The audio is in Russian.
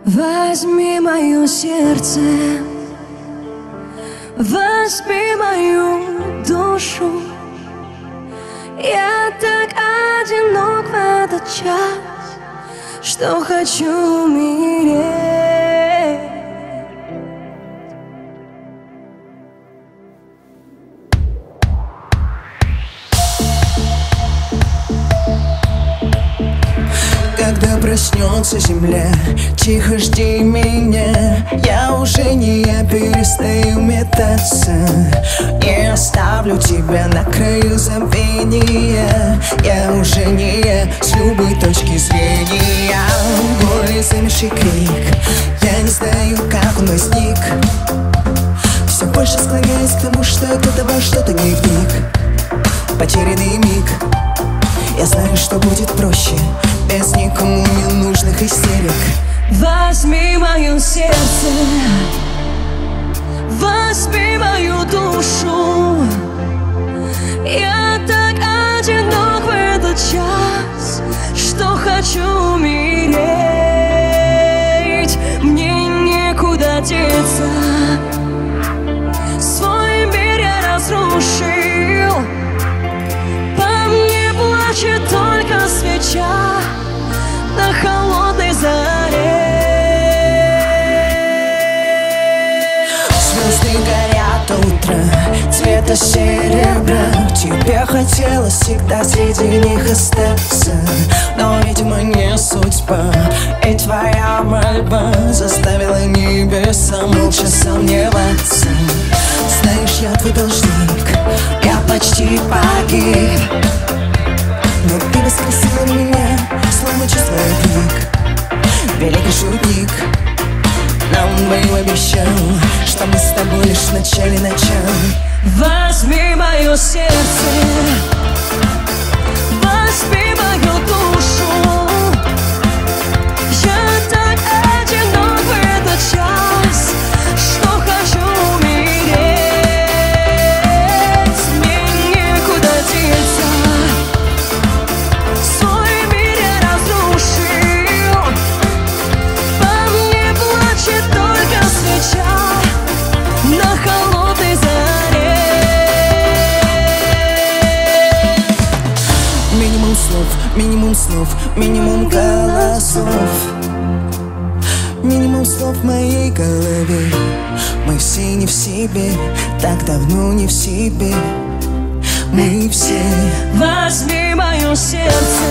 Возьми мое сердце, возьми мою душу. Я так одинок в этот час, что хочу умереть. Когда проснется земля, тихо жди меня. Я уже не я, перестаю метаться. Не оставлю тебя на краю забвения. Я уже не я, с любой точки зрения. Горе замерший крик, я не знаю, как он возник. Все больше склоняюсь к тому, что это во что-то не вник. Потерянный миг. Я знаю, что будет проще без никому не нужных истерик. Возьми мое сердце, возьми мою душу. Я так одинок в этот час, что хочу умереть. Мне некуда деться, свой мир я разрушил. По мне плачет только свеча на холодной заре. Звезды горят утро цвета серебра. Тебе хотелось всегда среди них остаться, но, видимо, не судьба. И твоя мольба заставила небеса молча сомневаться. Знаешь, я твой должник, я почти погиб, но ты воскресила меня, словно чувствуя крик. Великий шутник, нам двоим обещал, что мы с тобой лишь в начале начала. Возьми мое сердце, возьми мою душу. Я так одинок в этот час, что хочу умереть. Мне некуда деться, свой мир я разрушил. По мне плачет только свеча на холодной заре. Минимум слов, минимум слов, минимум голосов. Минимум слов в моей голове. Мы все не в себе, так давно не в себе. Мы все. Возьми мое сердце,